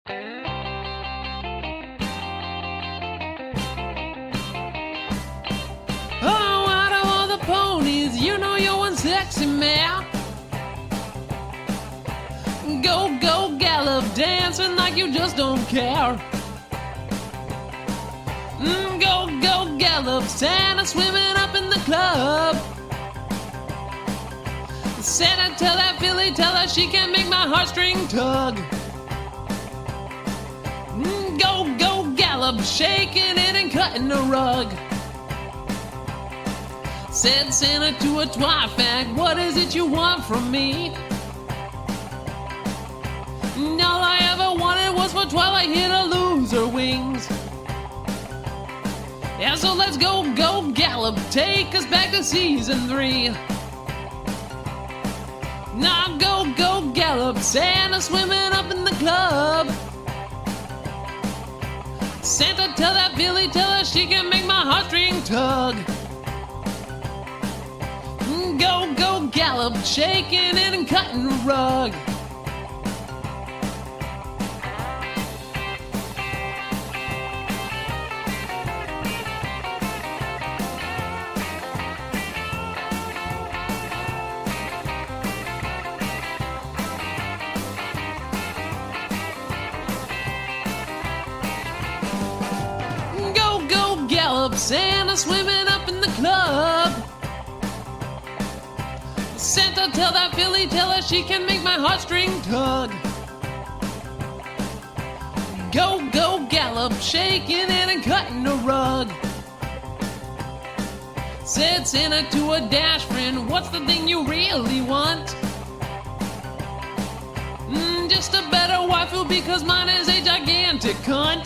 Oh, out of all the ponies, you know you're one sexy man. Go, go, gallop, dancing like you just don't care. Go, go, gallop, Santa swimming up in the club. Santa, tell that filly, tell her she can make my heartstring tug. Go, go, gallop, shaking it and cutting the rug. Said Santa to a twat-fag, what is it you want from me? All I ever wanted was for Twilight here to lose her wings. Yeah, so let's go, go, gallop, take us back to season 3. Now go, go, gallop, Santa swimming up in the club. Santa, tell that filly, tell her she can make my heartstring tug. Go, go, gallop, shaking it and cutting the rug. Go, go, gallop, Santa swimming up in the club. Santa, tell that filly, tell her she can make my heartstring tug. Go, go, gallop, shaking it and cutting the rug. Said Santa to a dash friend, what's the thing you really want? Just a better waifu because mine is a gigantic cunt.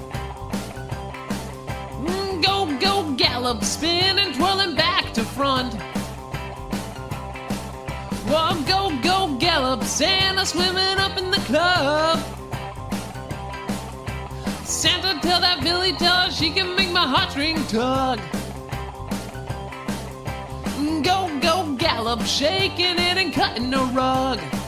Go, go, gallop, spin and twirling back to front. Well, go, go, gallop, Santa swimming up in the club. Santa, tell that filly, tell her she can make my heartstring tug. Go, go, gallop, shaking it and cutting the rug.